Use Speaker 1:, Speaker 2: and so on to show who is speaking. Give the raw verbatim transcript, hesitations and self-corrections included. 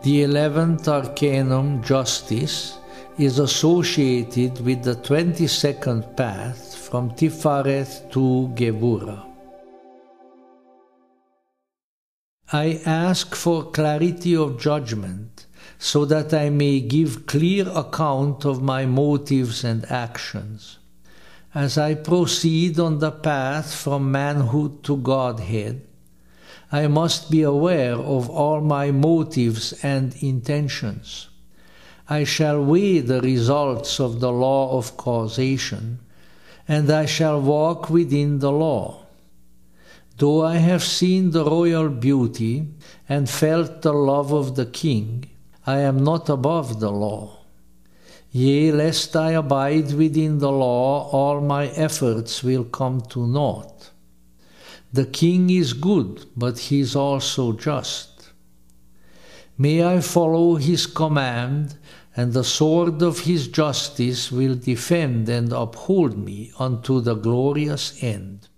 Speaker 1: The eleventh arcanum, justice, is associated with the twenty-second path from Tifaret to Gevurah. I ask for clarity of judgment, so that I may give clear account of my motives and actions. As I proceed on the path from manhood to Godhead, I must be aware of all my motives and intentions. I shall weigh the results of the law of causation, and I shall walk within the law. Though I have seen the royal beauty and felt the love of the king, I am not above the law. Yea, lest I abide within the law, all my efforts will come to naught. The king is good, but he is also just. May I follow his command, and the sword of his justice will defend and uphold me unto the glorious end.